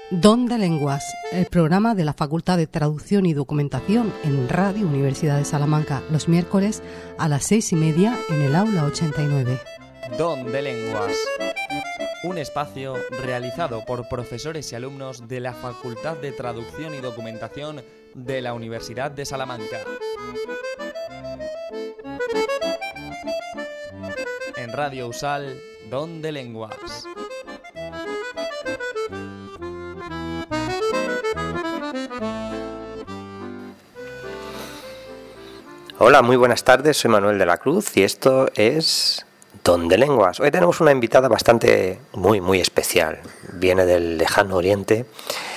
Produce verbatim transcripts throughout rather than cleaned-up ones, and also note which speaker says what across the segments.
Speaker 1: Don de Lenguas, el programa de la Facultad de Traducción y Documentación en Radio Universidad de Salamanca, los miércoles a las seis y media en el aula ochenta y nueve.
Speaker 2: Don de Lenguas, un espacio realizado por profesores y alumnos de la Facultad de Traducción y Documentación de la Universidad de Salamanca. En Radio Usal, Don de Lenguas.
Speaker 3: Hola, muy buenas tardes, soy Manuel de la Cruz y esto es Don de Lenguas. Hoy tenemos una invitada bastante, muy, muy especial. Viene del lejano oriente.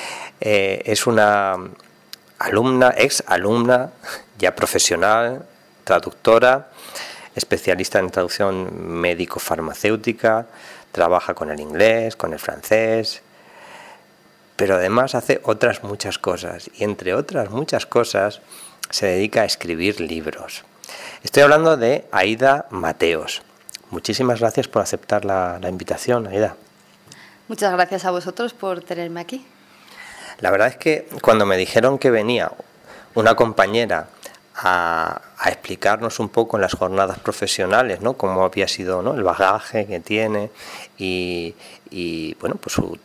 Speaker 3: Eh, es una alumna, ex alumna, ya profesional, traductora, especialista en traducción médico-farmacéutica, trabaja con el inglés, con el francés, pero además hace otras muchas cosas y entre otras muchas cosas se dedica a escribir libros. Estoy hablando de Aida Mateos. Muchísimas gracias por aceptar la, la invitación, Aida.
Speaker 4: Muchas gracias a vosotros por tenerme aquí.
Speaker 3: La verdad es que cuando me dijeron que venía una compañera a, a explicarnos un poco en las jornadas profesionales, ¿no?, cómo había sido, ¿no?, el bagaje que tiene y, y bueno, pues su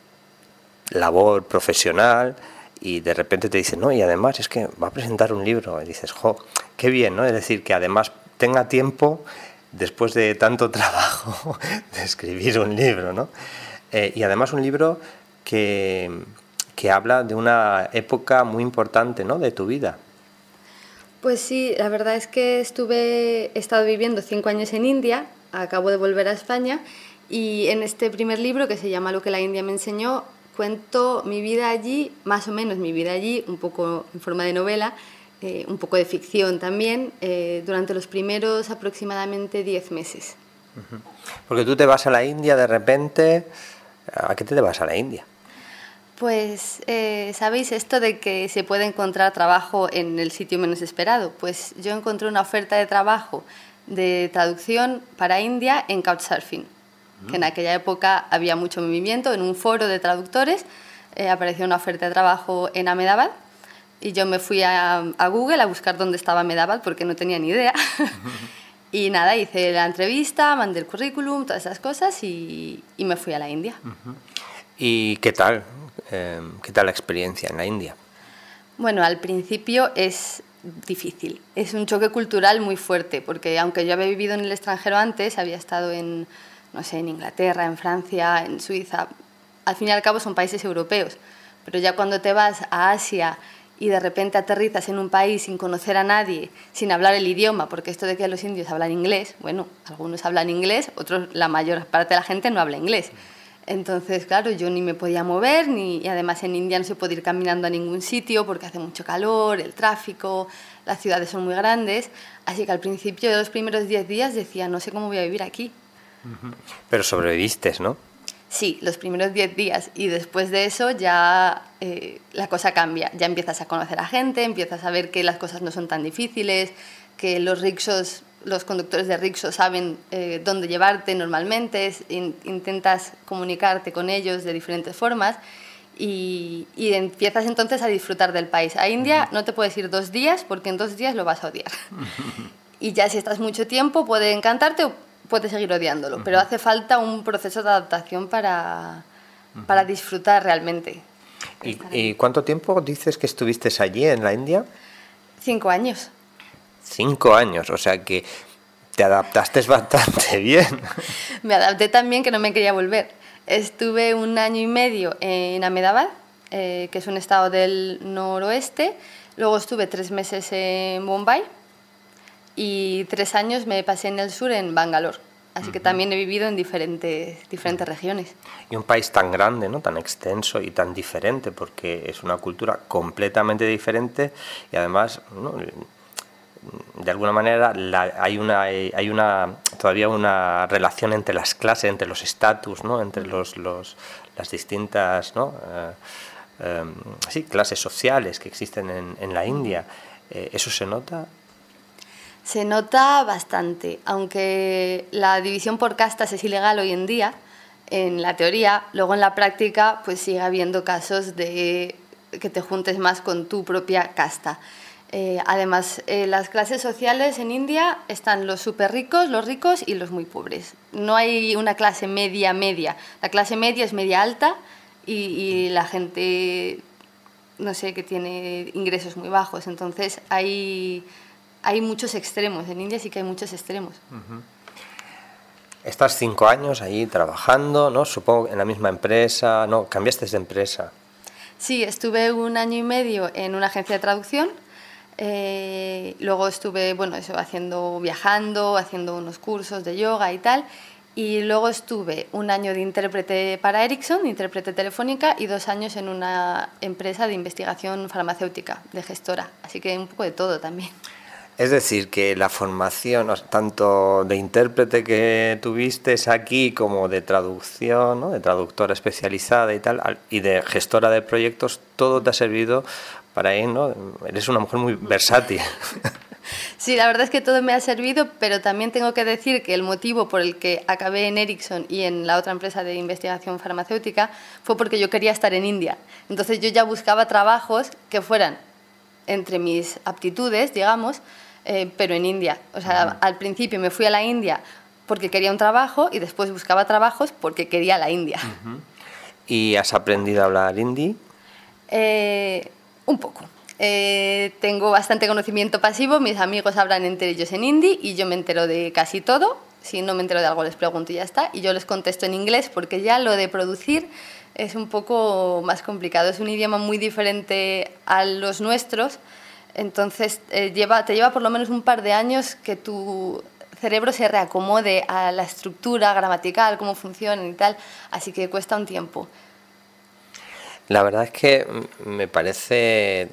Speaker 3: labor profesional, y de repente te dicen, no, y además es que va a presentar un libro, y dices, jo, qué bien, ¿no? Es decir, que además tenga tiempo, después de tanto trabajo, de escribir un libro, ¿no? Eh, y además un libro que, que habla de una época muy importante, ¿no?, de tu vida.
Speaker 4: Pues sí, la verdad es que estuve, he estado viviendo cinco años en India, acabo de volver a España, y en este primer libro, que se llama Lo que la India me enseñó, cuento mi vida allí, más o menos mi vida allí, un poco en forma de novela, eh, un poco de ficción también, eh, durante los primeros aproximadamente diez meses.
Speaker 3: Porque tú te vas a la India de repente, ¿a qué te vas a la India?
Speaker 4: Pues, eh, ¿sabéis esto de que se puede encontrar trabajo en el sitio menos esperado? Pues yo encontré una oferta de trabajo de traducción para India en Couchsurfing, que en aquella época había mucho movimiento. En un foro de traductores eh, apareció una oferta de trabajo en Ahmedabad y yo me fui a, a Google a buscar dónde estaba Ahmedabad porque no tenía ni idea. Y nada, hice la entrevista, mandé el currículum, todas esas cosas y, y me fui a la India.
Speaker 3: ¿Y qué tal? Eh, ¿Qué tal la experiencia en la India?
Speaker 4: Bueno, al principio es difícil. Es un choque cultural muy fuerte porque aunque yo había vivido en el extranjero antes, había estado en, no sé, en Inglaterra, en Francia, en Suiza, al fin y al cabo son países europeos, pero ya cuando te vas a Asia y de repente aterrizas en un país sin conocer a nadie, sin hablar el idioma, porque esto de que los indios hablan inglés, bueno, algunos hablan inglés, otros, la mayor parte de la gente no habla inglés. Entonces, claro, yo ni me podía mover, ni, y además en India no se puede ir caminando a ningún sitio porque hace mucho calor, el tráfico, las ciudades son muy grandes, así que al principio de los primeros diez días decía, no sé cómo voy a vivir aquí.
Speaker 3: Pero sobreviviste, ¿no?
Speaker 4: Sí, los primeros diez días y después de eso ya eh, la cosa cambia. Ya empiezas a conocer a gente, empiezas a ver que las cosas no son tan difíciles, que los rickshos, los conductores de rickshaws saben eh, dónde llevarte normalmente, es, in, intentas comunicarte con ellos de diferentes formas y, y empiezas entonces a disfrutar del país. A India no te puedes ir dos días porque en dos días lo vas a odiar. Y ya si estás mucho tiempo puede encantarte o puedes seguir odiándolo, uh-huh. pero hace falta un proceso de adaptación para, uh-huh. para disfrutar realmente.
Speaker 3: ¿Y, ¿Y cuánto tiempo dices que estuviste allí en la India?
Speaker 4: Cinco años.
Speaker 3: Cinco años, o sea que te adaptaste bastante bien.
Speaker 4: Me adapté tan bien que no me quería volver. Estuve un año y medio en Ahmedabad, eh, que es un estado del noroeste, luego estuve tres meses en Bombay, y tres años me pasé en el sur, en Bangalore. Así que también he vivido en diferentes, diferentes regiones.
Speaker 3: Y un país tan grande, ¿no?, tan extenso y tan diferente, porque es una cultura completamente diferente y además, ¿no?, de alguna manera la, hay una hay una todavía una relación entre las clases, entre los estatus, ¿no?, entre los, los las distintas, ¿no?, eh, eh, sí, clases sociales que existen en, en la India. Eh, ¿Eso se nota?
Speaker 4: Se nota bastante, aunque la división por castas es ilegal hoy en día. en la teoría. Luego en la práctica pues sigue habiendo casos de que te juntes más con tu propia casta. Eh, además, eh, las clases sociales en India están los súper ricos, los ricos y los muy pobres. No hay una clase media, media. La clase media es media alta y, y la gente, no sé, que tiene ingresos muy bajos. Entonces hay, hay muchos extremos. En India sí que hay muchos extremos.
Speaker 3: Uh-huh. Estás cinco años ahí trabajando, ¿no? Supongo en la misma empresa. No, cambiaste de empresa.
Speaker 4: Sí, estuve un año y medio en una agencia de traducción. Eh, luego estuve, bueno, eso, haciendo, viajando, haciendo unos cursos de yoga y tal, y luego estuve un año de intérprete para Ericsson, intérprete telefónica, y dos años en una empresa de investigación farmacéutica, de gestora, así que un poco de todo también.
Speaker 3: Es decir, que la formación, tanto de intérprete que tuviste aquí como de traducción, ¿no? De traductora especializada y tal, y de gestora de proyectos, todo te ha servido para él, ¿no? Eres una mujer muy versátil.
Speaker 4: Sí, la verdad es que todo me ha servido, pero también tengo que decir que el motivo por el que acabé en Ericsson y en la otra empresa de investigación farmacéutica fue porque yo quería estar en India. Entonces yo ya buscaba trabajos que fueran entre mis aptitudes, digamos, eh, pero en India. O sea, uh-huh. Al principio me fui a la India porque quería un trabajo y después buscaba trabajos porque quería la India.
Speaker 3: Uh-huh. ¿Y has aprendido a hablar hindi?
Speaker 4: Eh... Un poco. Eh, tengo bastante conocimiento pasivo, mis amigos hablan entre ellos en hindi y yo me entero de casi todo. Si no me entero de algo les pregunto y ya está. Y yo les contesto en inglés porque ya lo de producir es un poco más complicado. Es un idioma muy diferente a los nuestros. Entonces eh, lleva, te lleva por lo menos un par de años que tu cerebro se reacomode a la estructura gramatical, cómo funciona y tal. Así que cuesta un tiempo.
Speaker 3: La verdad es que me parece,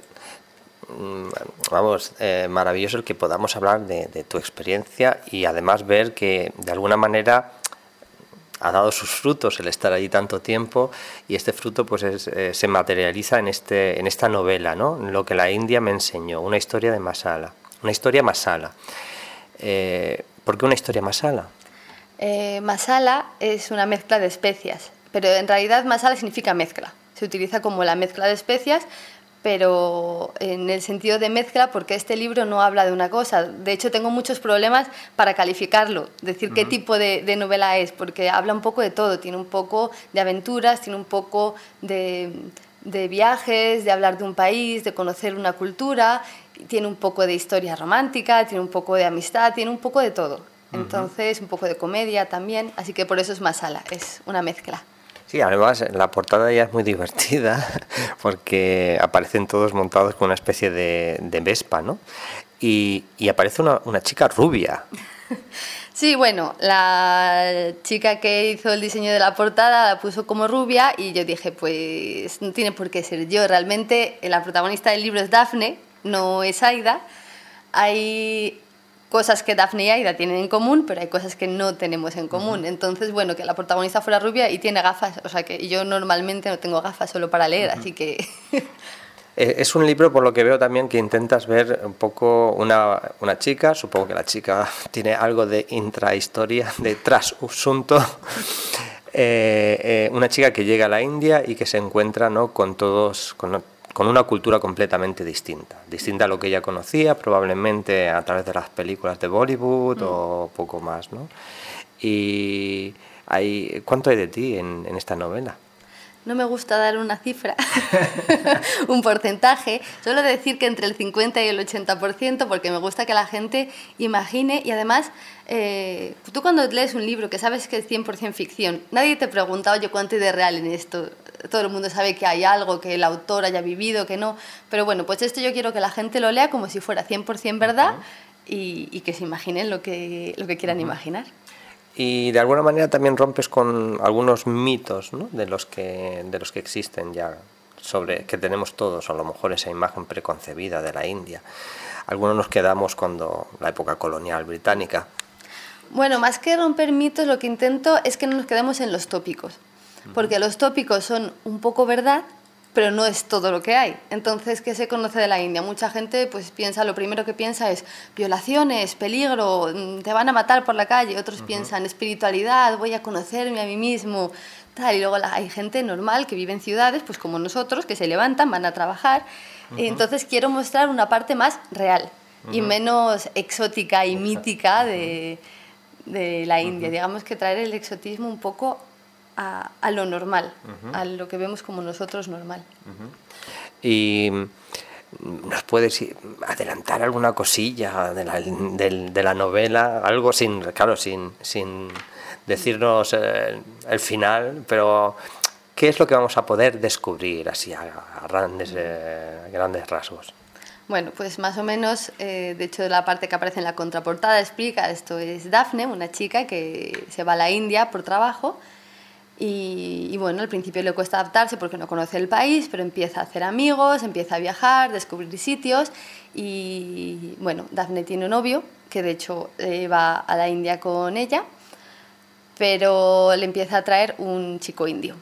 Speaker 3: vamos, eh, maravilloso el que podamos hablar de, de tu experiencia y además ver que de alguna manera ha dado sus frutos el estar allí tanto tiempo y este fruto pues es, eh, se materializa en, este, en esta novela, ¿no? Lo que la India me enseñó, una historia de Masala, una historia masala. Eh, ¿Por qué una historia masala?
Speaker 4: Eh, masala es una mezcla de especias, pero en realidad masala significa mezcla. Se utiliza como la mezcla de especias, pero en el sentido de mezcla porque este libro no habla de una cosa. De hecho, tengo muchos problemas para calificarlo, decir uh-huh. qué tipo de, de novela es, porque habla un poco de todo. Tiene un poco de aventuras, tiene un poco de, de viajes, de hablar de un país, de conocer una cultura, tiene un poco de historia romántica, tiene un poco de amistad, tiene un poco de todo. Entonces, uh-huh. un poco de comedia también, así que por eso es masala, es una mezcla.
Speaker 3: Sí, además la portada ya es muy divertida porque aparecen todos montados con una especie de, de Vespa, ¿no? Y, y aparece una, una chica rubia.
Speaker 4: Sí, bueno, la chica que hizo el diseño de la portada la puso como rubia y yo dije, pues no tiene por qué ser yo. Realmente la protagonista del libro es Dafne, no es Aida. Hay cosas que Dafne y Aida tienen en común, pero hay cosas que no tenemos en común. Uh-huh. Entonces, bueno, que la protagonista fuera rubia y tiene gafas, o sea que yo normalmente no tengo gafas solo para leer, uh-huh. así que...
Speaker 3: Es un libro, por lo que veo también, que intentas ver un poco una, una chica, supongo que la chica tiene algo de intrahistoria, de trasunto, eh, eh, una chica que llega a la India y que se encuentra, ¿no?, con todos... con, con una cultura completamente distinta, distinta a lo que ella conocía, probablemente a través de las películas de Bollywood mm. o poco más, ¿no? Y hay, ¿cuánto hay de ti en, en esta novela?
Speaker 4: No me gusta dar una cifra, un porcentaje, suelo decir que entre el cincuenta y el ochenta por ciento porque me gusta que la gente imagine y además eh, tú cuando lees un libro que sabes que es cien por ciento ficción, nadie te pregunta, oye, ¿cuánto hay de real en esto? Todo el mundo sabe que hay algo, que el autor haya vivido, que no, pero bueno, pues esto yo quiero que la gente lo lea como si fuera cien por ciento verdad uh-huh. y, y que se imaginen lo que, lo que quieran uh-huh. imaginar.
Speaker 3: Y de alguna manera también rompes con algunos mitos, ¿no?, de los que de los que existen ya, sobre que tenemos todos, a lo mejor esa imagen preconcebida de la India. Algunos nos quedamos cuando la época colonial británica.
Speaker 4: Bueno, más que romper mitos, lo que intento es que no nos quedemos en los tópicos, porque los tópicos son un poco verdad, pero no es todo lo que hay. Entonces, ¿qué se conoce de la India? Mucha gente pues piensa, lo primero que piensa es violaciones, peligro, te van a matar por la calle. Otros uh-huh. piensan espiritualidad, voy a conocerme a mí mismo, tal. Y luego la, hay gente normal que vive en ciudades, pues como nosotros, que se levantan, van a trabajar. Uh-huh. Y entonces quiero mostrar una parte más real uh-huh. y menos exótica y Exacto. mítica de, de la India. Uh-huh. Digamos que traer el exotismo un poco A, a lo normal, uh-huh. a lo que vemos como nosotros normal.
Speaker 3: Uh-huh. Y ¿nos puedes adelantar alguna cosilla de la, de, de la novela? Algo sin, claro, sin, sin decirnos eh, el final, pero ¿qué es lo que vamos a poder descubrir así a, a, grandes, eh, a grandes rasgos?
Speaker 4: Bueno, pues más o menos, eh, de hecho la parte que aparece en la contraportada explica, esto es Daphne, una chica que se va a la India por trabajo. Y, y bueno, al principio le cuesta adaptarse porque no conoce el país, pero empieza a hacer amigos, empieza a viajar, descubrir sitios y bueno, Daphne tiene un novio que de hecho eh, va a la India con ella, pero le empieza a traer un chico indio.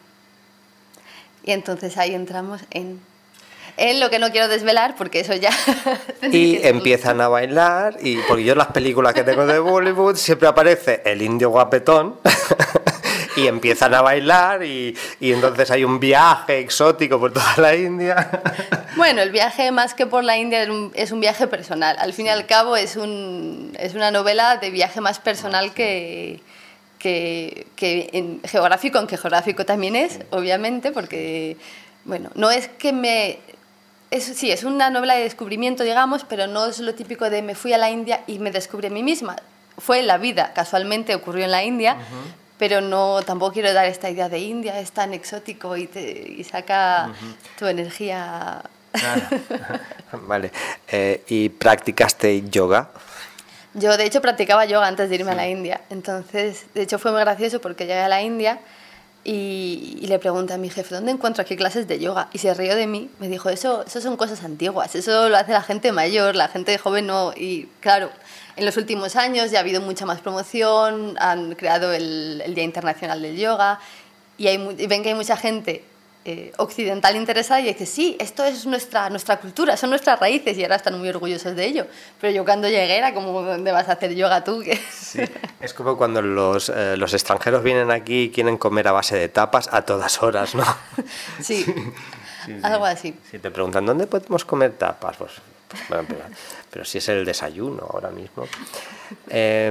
Speaker 4: Y entonces ahí entramos en... En lo que no quiero desvelar, porque eso ya...
Speaker 3: Y empiezan a bailar, y porque yo en las películas que tengo de Bollywood siempre aparece el indio guapetón... Y empiezan a bailar y, y entonces hay un viaje exótico por toda la India.
Speaker 4: Bueno, el viaje más que por la India es un, es un viaje personal. Al fin y al cabo es, un, es una novela de viaje más personal que, que, que en geográfico, aunque geográfico también es, obviamente, porque, bueno, no es que me... Es, sí, es una novela de descubrimiento, digamos, pero no es lo típico de me fui a la India y me descubrí a mí misma. Fue en la vida, casualmente ocurrió en la India, uh-huh. pero no, tampoco quiero dar esta idea de India, es tan exótico y, te, y saca uh-huh. tu energía.
Speaker 3: Ah, vale. Eh, ¿Y practicaste yoga?
Speaker 4: Yo, de hecho, practicaba yoga antes de irme sí. a la India. Entonces, de hecho, fue muy gracioso porque llegué a la India y, y le pregunté a mi jefe, ¿dónde encuentro aquí clases de yoga? Y se rió de mí. Me dijo, eso, eso son cosas antiguas, eso lo hace la gente mayor, la gente joven no. Y claro... En los últimos años ya ha habido mucha más promoción, han creado el, el Día Internacional del Yoga y, hay, y ven que hay mucha gente eh, occidental interesada y dice, sí, esto es nuestra, nuestra cultura, son nuestras raíces y ahora están muy orgullosos de ello. Pero yo cuando llegué era como, ¿dónde vas a hacer yoga tú?
Speaker 3: Sí, es como cuando los, eh, los extranjeros vienen aquí y quieren comer a base de tapas a todas horas, ¿no?
Speaker 4: Sí, sí, sí, algo así.
Speaker 3: Si te preguntan, ¿dónde podemos comer tapas? Pues... Bueno, pero, pero si es el desayuno ahora mismo. Eh,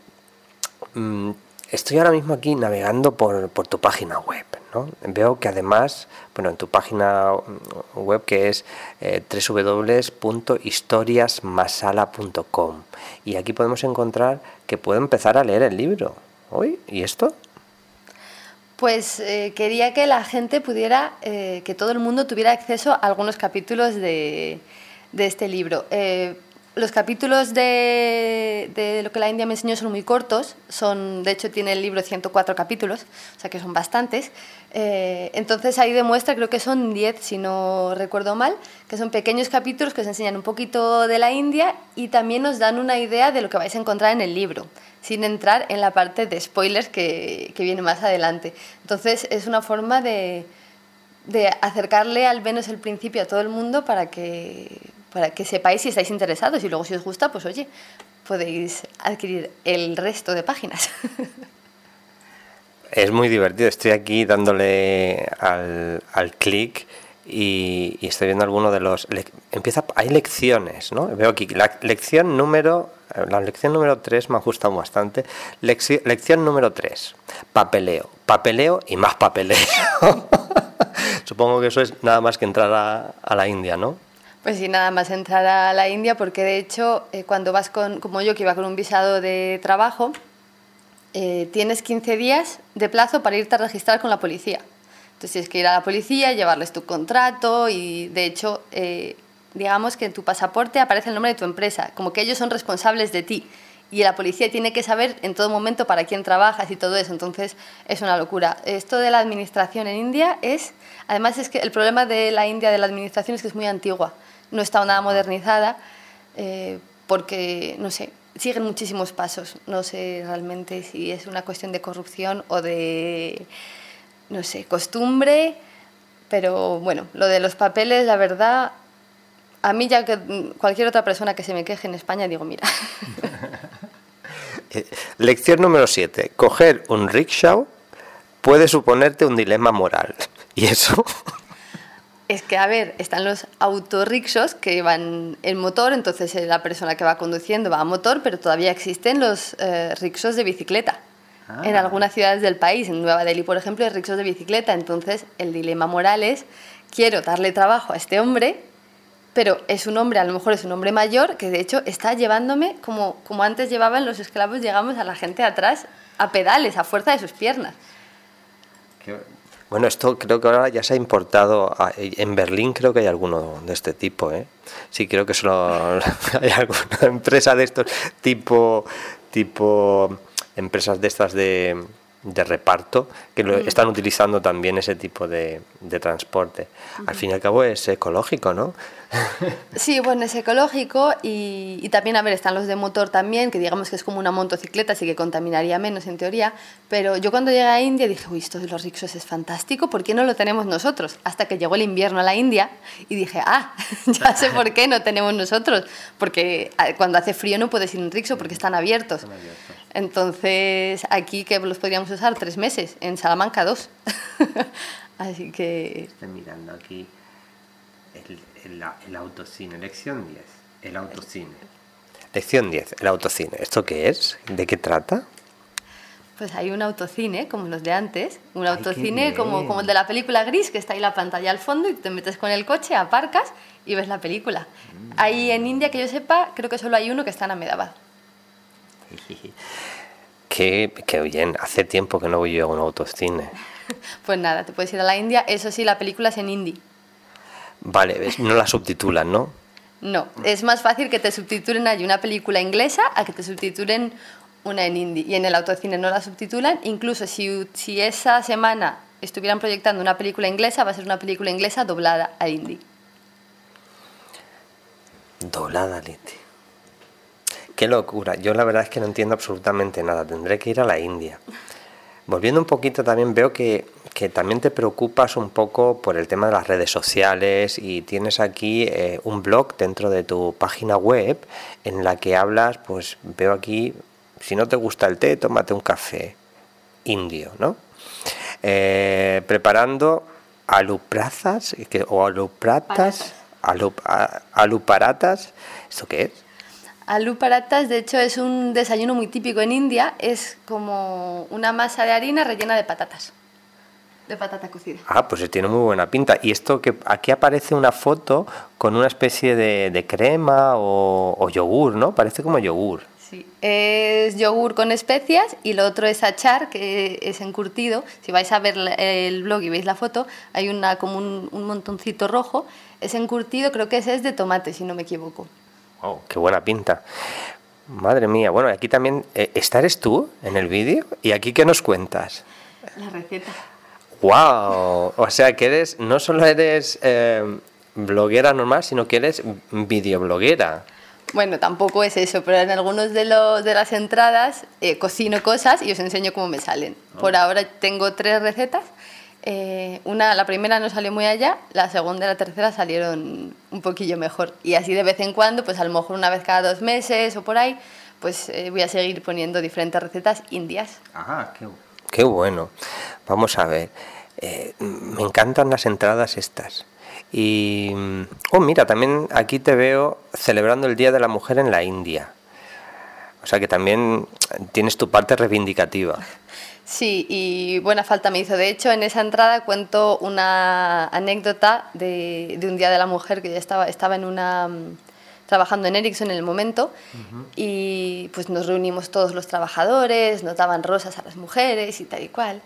Speaker 3: estoy ahora mismo aquí navegando por, por tu página web, ¿no? Veo que además, bueno, en tu página web que es eh, doble u doble u doble u punto historias masala punto com y aquí podemos encontrar que puedo empezar a leer el libro. ¿Uy? ¿Y esto?
Speaker 4: Pues eh, quería que la gente pudiera, eh, que todo el mundo tuviera acceso a algunos capítulos de... de este libro. Eh, los capítulos de, de lo que la India me enseñó son muy cortos, son, de hecho tiene el libro ciento cuatro capítulos, o sea que son bastantes. Eh, entonces ahí demuestra, creo que son diez si no recuerdo mal, que son pequeños capítulos que os enseñan un poquito de la India y también os dan una idea de lo que vais a encontrar en el libro, sin entrar en la parte de spoilers que, que viene más adelante. Entonces es una forma de, de acercarle al menos el principio a todo el mundo para que... para que sepáis si estáis interesados y luego si os gusta, pues oye, podéis adquirir el resto de páginas.
Speaker 3: Es muy divertido, estoy aquí dándole al, al clic y, y estoy viendo alguno de los... Le, empieza, hay lecciones, ¿no? Veo aquí, la lección número... La lección número tres me ha gustado bastante. Lección, lección número tres, papeleo. Papeleo y más papeleo. Supongo que eso es nada más que entrar a, a la India, ¿no?
Speaker 4: Pues sí, nada más entrar a la India, porque de hecho, eh, cuando vas con, como yo, que iba con un visado de trabajo, eh, tienes quince días de plazo para irte a registrar con la policía. Entonces tienes que ir a la policía, llevarles tu contrato y, de hecho, eh, digamos que en tu pasaporte aparece el nombre de tu empresa, como que ellos son responsables de ti. Y la policía tiene que saber en todo momento para quién trabajas y todo eso, entonces es una locura. Esto de la administración en India es... Además es que el problema de la India de la administración es que es muy antigua, no está nada modernizada, eh, porque, no sé, siguen muchísimos pasos. No sé realmente si es una cuestión de corrupción o de, no sé, costumbre, Pero bueno, lo de los papeles, la verdad, a mí ya que cualquier otra persona que se me queje en España, digo, mira.
Speaker 3: Lección número siete. Coger un rickshaw puede suponerte un dilema moral. ¿Y eso?
Speaker 4: Es que, a ver, están los autorrickshaws que llevan el motor, entonces la persona que va conduciendo va a motor, pero todavía existen los eh, rickshaws de bicicleta. Ah. En algunas ciudades del país, en Nueva Delhi, por ejemplo, hay rickshaws de bicicleta. Entonces, el dilema moral es, quiero darle trabajo a este hombre, pero es un hombre, a lo mejor es un hombre mayor, que de hecho está llevándome, como, como antes llevaban los esclavos, llegamos a la gente atrás a pedales, a fuerza de sus piernas.
Speaker 3: Qué... Bueno, esto creo que ahora ya se ha importado. A, en Berlín creo que hay alguno de este tipo, ¿eh? Sí, creo que solo hay alguna empresa de estos tipo, tipo empresas de estas de, de reparto que lo, mm. están utilizando también ese tipo de, de transporte. Mm. Al fin y al cabo es ecológico, ¿no?
Speaker 4: Sí, bueno, es ecológico y, y también, a ver, están los de motor también, que digamos que es como una motocicleta, así que contaminaría menos en teoría, pero yo cuando llegué a India dije, uy, esto de los rickshaws es fantástico, ¿por qué no lo tenemos nosotros? Hasta que llegó el invierno a la India y dije, ah, ya sé por qué no tenemos nosotros, porque cuando hace frío no puedes ir en rickshaw porque están abiertos. Están abiertos. Entonces, aquí que los podríamos usar tres meses, en Salamanca dos. Así que...
Speaker 3: Estoy mirando aquí el, el, el autocine, lección diez, el autocine. Lección diez, el autocine. ¿Esto qué es? ¿De qué trata?
Speaker 4: Pues hay un autocine, como los de antes, un autocine como, como el de la película Gris, que está ahí la pantalla al fondo y te metes con el coche, aparcas y ves la película. Mm. Ahí en India, que yo sepa, creo que solo hay uno que está en Ahmedabad.
Speaker 3: Qué, qué bien, hace tiempo que no voy yo a un autocine.
Speaker 4: Pues nada, te puedes ir a la India, eso sí, la película es en hindi.
Speaker 3: Vale, no la subtitulan, ¿no?
Speaker 4: No, es más fácil que te subtitulen allí una película inglesa a que te subtitulen una en hindi. Y en el autocine no la subtitulan, incluso si, si esa semana estuvieran proyectando una película inglesa, va a ser una película inglesa doblada al hindi.
Speaker 3: Doblada al hindi. Qué locura, yo la verdad es que no entiendo absolutamente nada, tendré que ir a la India. Volviendo un poquito también veo que, que también te preocupas un poco por el tema de las redes sociales y tienes aquí eh, un blog dentro de tu página web en la que hablas, pues veo aquí, si no te gusta el té, tómate un café indio, ¿no? Eh, preparando aluprazas o alupratas, alup, aluparatas, ¿esto qué es?
Speaker 4: Aloo parathas, de hecho, es un desayuno muy típico en India. Es como una masa de harina rellena de patatas, de patata cocida.
Speaker 3: Ah, pues tiene muy buena pinta. Y esto que aquí aparece una foto con una especie de, de crema o, o yogur, ¿no? Parece como yogur.
Speaker 4: Sí, es yogur con especias y lo otro es achar, que es encurtido. Si vais a ver el blog y veis la foto, hay una como un, un montoncito rojo. Es encurtido, creo que ese es de tomate, si no me equivoco.
Speaker 3: Oh, qué buena pinta. Madre mía. Bueno, aquí también eh, ¿esta eres tú en el vídeo? ¿Y aquí qué nos cuentas?
Speaker 4: La receta.
Speaker 3: ¡Wow! O sea que eres, no solo eres eh, bloguera normal, sino que eres videobloguera.
Speaker 4: Bueno, tampoco es eso, pero en algunos de, los, de las entradas eh, cocino cosas y os enseño cómo me salen. Oh. Por ahora tengo tres recetas. Eh, una, la primera no salió muy allá, la segunda y la tercera salieron un poquillo mejor. Y así de vez en cuando, pues a lo mejor una vez cada dos meses o por ahí, pues eh, voy a seguir poniendo diferentes recetas indias.
Speaker 3: Ah, qué, qué bueno. Vamos a ver. Eh, me encantan las entradas estas. Y, oh, mira, también aquí te veo celebrando el Día de la Mujer en la India. O sea que también tienes tu parte reivindicativa.
Speaker 4: Sí, y buena falta me hizo. De hecho, en esa entrada cuento una anécdota de, de un Día de la Mujer que ya estaba, estaba en una, trabajando en Ericsson en el momento. Uh-huh. Y pues nos reunimos todos los trabajadores, nos daban rosas a las mujeres y tal y cual.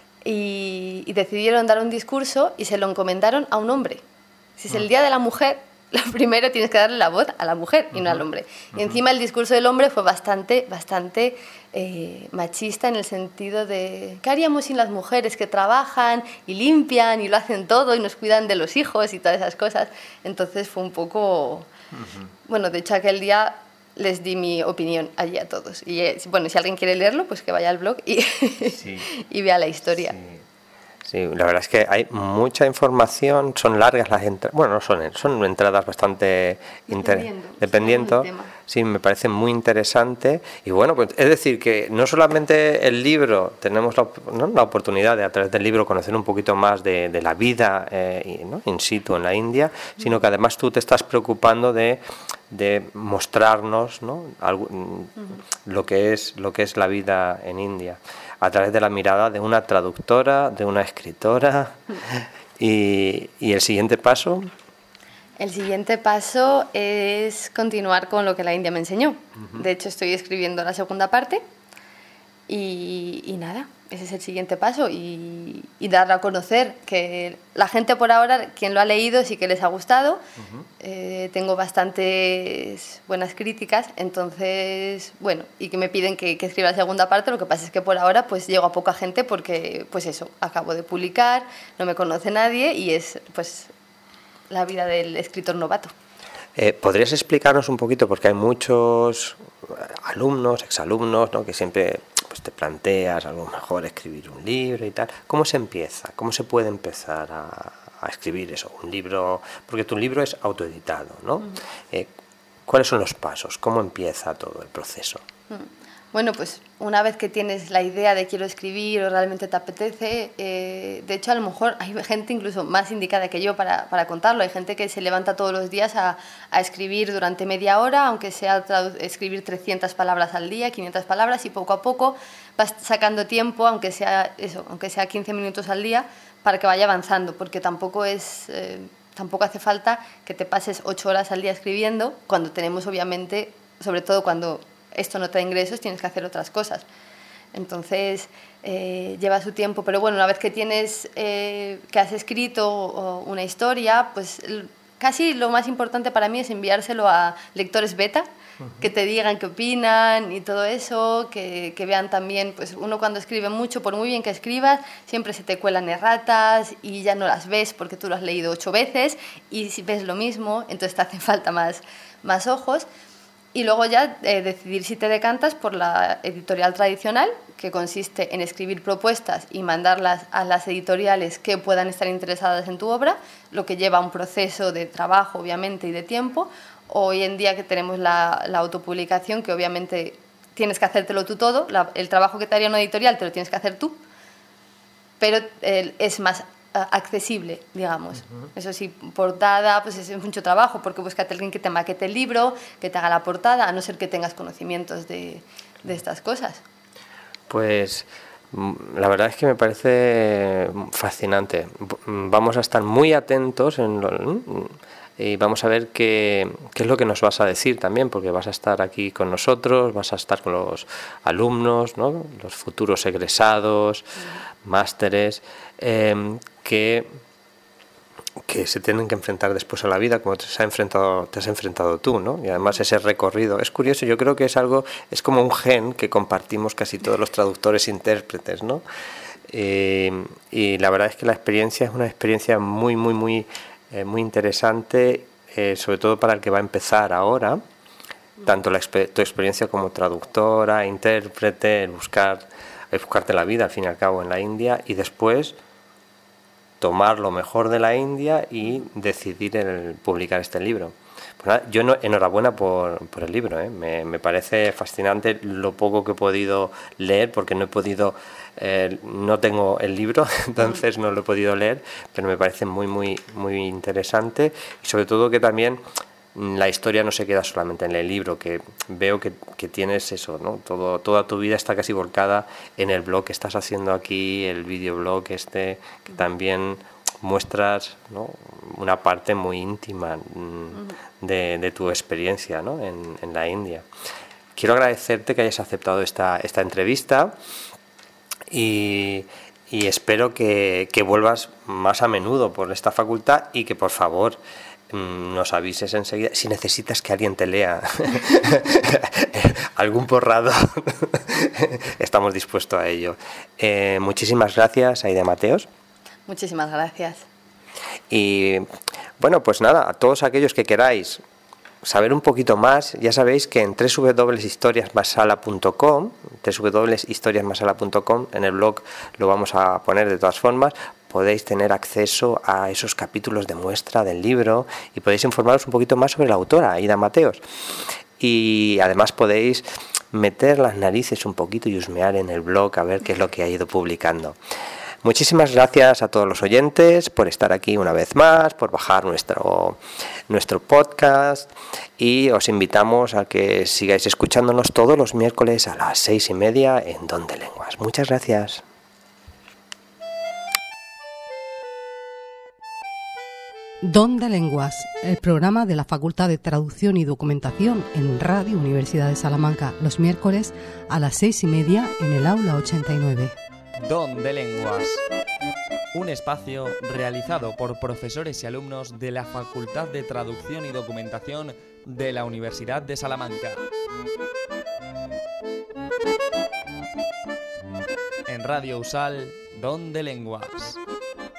Speaker 4: Y, y decidieron dar un discurso y se lo encomendaron a un hombre. Si es el Día de la Mujer, lo primero tienes que darle la voz a la mujer y uh-huh. no al hombre. Y encima el discurso del hombre fue bastante, bastante eh, machista en el sentido de ¿qué haríamos sin las mujeres que trabajan y limpian y lo hacen todo y nos cuidan de los hijos y todas esas cosas? Entonces fue un poco... Uh-huh. Bueno, de hecho aquel día les di mi opinión allí a todos. Y eh, bueno, si alguien quiere leerlo, pues que vaya al blog y, sí. y vea la historia.
Speaker 3: Sí. Sí, la verdad es que hay mucha información, son largas las entradas, bueno, no son, son entradas bastante inter dependiendo, sí, me parece muy interesante. Y bueno, pues es decir, que no solamente el libro, tenemos la, ¿no? la oportunidad de a través del libro conocer un poquito más de, de la vida eh, ¿no? in situ en la India, sino que además tú te estás preocupando de, de mostrarnos, ¿no? Algo, uh-huh. lo que es lo que es la vida en India, a través de la mirada de una traductora, de una escritora. Y, y el siguiente paso...
Speaker 4: El siguiente paso es continuar con lo que la India me enseñó. Uh-huh. De hecho, estoy escribiendo la segunda parte y, y nada, ese es el siguiente paso y, y darlo a conocer, que la gente por ahora, quien lo ha leído, sí que les ha gustado. Uh-huh. eh, tengo bastantes buenas críticas, entonces, bueno, y que me piden que, que escriba la segunda parte. Lo que pasa es que por ahora pues llego a poca gente porque, pues eso, acabo de publicar, no me conoce nadie y es, pues, la vida del escritor novato.
Speaker 3: Eh, ¿Podrías explicarnos un poquito, porque hay muchos alumnos, exalumnos, ¿no? que siempre pues, te planteas a lo mejor escribir un libro y tal? ¿Cómo se empieza? ¿Cómo se puede empezar a, a escribir eso? Un libro, porque tu libro es autoeditado, ¿no? Uh-huh. eh, ¿Cuáles son los pasos? ¿Cómo empieza todo el proceso?
Speaker 4: Uh-huh. Bueno, pues una vez que tienes la idea de quiero escribir o realmente te apetece, eh, de hecho a lo mejor hay gente incluso más indicada que yo para, para contarlo. Hay gente que se levanta todos los días a, a escribir durante media hora, aunque sea escribir trescientas palabras al día, quinientas palabras, y poco a poco vas sacando tiempo, aunque sea eso, aunque sea quince minutos al día, para que vaya avanzando, porque tampoco es... Eh, tampoco hace falta que te pases ocho horas al día escribiendo, cuando tenemos obviamente, sobre todo cuando esto no te da ingresos, tienes que hacer otras cosas. Entonces, eh, lleva su tiempo. Pero bueno, una vez que tienes, eh, que has escrito una historia, pues casi lo más importante para mí es enviárselo a lectores beta, uh-huh. que te digan qué opinan y todo eso, que, que vean también, pues uno cuando escribe mucho, por muy bien que escribas, siempre se te cuelan erratas y ya no las ves porque tú lo has leído ocho veces y si ves lo mismo, entonces te hacen falta más, más ojos. Y luego ya eh, decidir si te decantas por la editorial tradicional, que consiste en escribir propuestas y mandarlas a las editoriales que puedan estar interesadas en tu obra, lo que lleva un proceso de trabajo, obviamente, y de tiempo. Hoy en día que tenemos la, la autopublicación, que obviamente tienes que hacértelo tú todo, la, el trabajo que te haría una editorial te lo tienes que hacer tú, pero eh, es más accesible, digamos. Uh-huh. Eso sí, portada, pues es mucho trabajo, porque búscate a alguien que te maquete el libro, que te haga la portada, a no ser que tengas conocimientos de, de estas cosas.
Speaker 3: Pues la verdad es que me parece fascinante. Vamos a estar muy atentos en lo, y vamos a ver qué, qué es lo que nos vas a decir también, porque vas a estar aquí con nosotros, vas a estar con los alumnos, ¿no? Los futuros egresados, uh-huh. másteres, eh, que, que se tienen que enfrentar después a la vida como te has enfrentado, te has enfrentado tú, ¿no? Y además ese recorrido es curioso. Yo creo que es algo, es como un gen que compartimos casi todos los traductores e intérpretes, ¿no? Eh, y la verdad es que la experiencia es una experiencia muy, muy, muy, eh, muy interesante, eh, sobre todo para el que va a empezar ahora, tanto la, tu experiencia como traductora, intérprete, el buscar, el buscarte la vida al fin y al cabo en la India, y después tomar lo mejor de la India y decidir el publicar este libro. Pues nada, yo no, enhorabuena por, por el libro, ¿eh? me, me parece fascinante lo poco que he podido leer, porque no he podido, eh, no tengo el libro, entonces no lo he podido leer, pero me parece muy, muy, muy interesante, y sobre todo que también la historia no se queda solamente en el libro, que veo que, que tienes eso, ¿no? Todo, toda tu vida está casi volcada en el blog que estás haciendo aquí, el videoblog este, que también muestras, ¿no? Una parte muy íntima de, de tu experiencia, ¿no? en, en la India. Quiero agradecerte que hayas aceptado esta, esta entrevista y, y espero que, que vuelvas más a menudo por esta facultad y que por favor nos avises enseguida si necesitas que alguien te lea algún porrado. Estamos dispuestos a ello. Eh, muchísimas gracias, Aida Mateos.
Speaker 4: Muchísimas gracias.
Speaker 3: Y bueno, pues nada, a todos aquellos que queráis saber un poquito más, ya sabéis que en doble u doble u doble u punto historias más sala punto com, doble u doble u doble u punto historias más sala punto com, en el blog lo vamos a poner de todas formas, podéis tener acceso a esos capítulos de muestra del libro y podéis informaros un poquito más sobre la autora, Aida Mateos. Y además podéis meter las narices un poquito y husmear en el blog a ver qué es lo que ha ido publicando. Muchísimas gracias a todos los oyentes por estar aquí una vez más, por bajar nuestro, nuestro podcast, y os invitamos a que sigáis escuchándonos todos los miércoles a las seis y media en Don de Lenguas. Muchas gracias.
Speaker 1: Don de Lenguas, el programa de la Facultad de Traducción y Documentación en Radio Universidad de Salamanca, los miércoles a las seis y media en el aula ochenta y nueve.
Speaker 2: Don de Lenguas, un espacio realizado por profesores y alumnos de la Facultad de Traducción y Documentación de la Universidad de Salamanca. En Radio Usal, Don de Lenguas.